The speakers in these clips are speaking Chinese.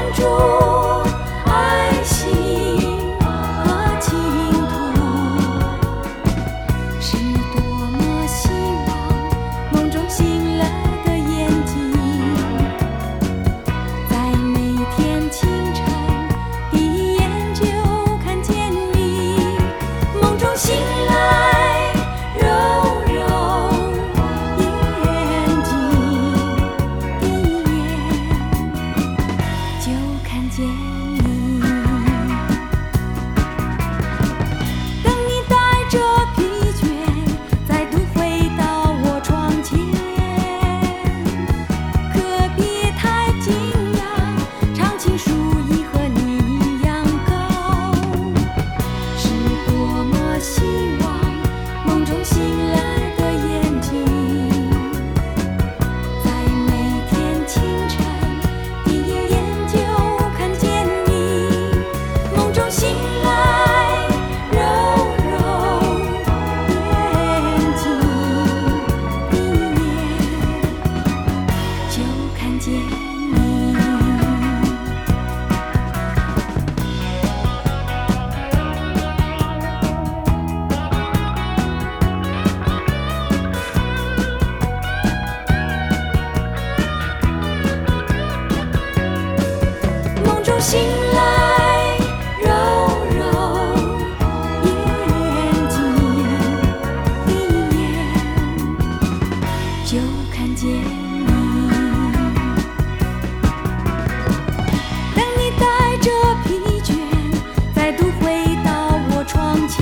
住爱心和净土，是多么希望梦中醒来的眼睛，在每天清晨第一眼就看见你，梦中醒来揉揉眼睛，第一眼就看见你。等你带着疲倦再度回到我窗前，可别太惊讶，长青树已和你一样高，是多么希望梦中醒来的眼睛，在每天清晨第一眼就看见你，梦中醒来揉揉眼睛，第一眼就看见你。梦中醒来揉揉眼睛，第一眼就看见你。等你带着疲倦再度回到我窗前，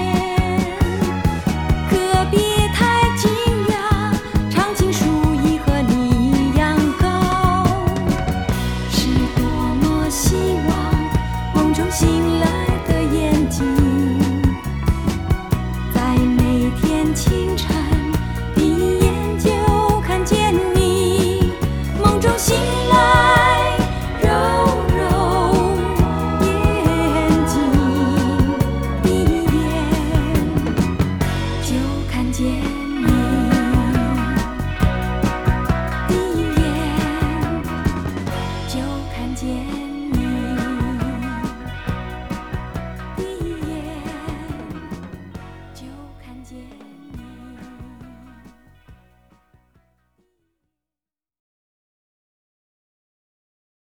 可别太惊讶，长青树已和你一样高，是多么希望梦中醒来的眼睛，在每天清晨第一眼就看见你，梦中醒来揉揉眼睛，第一眼就看见你，第一眼就看见你。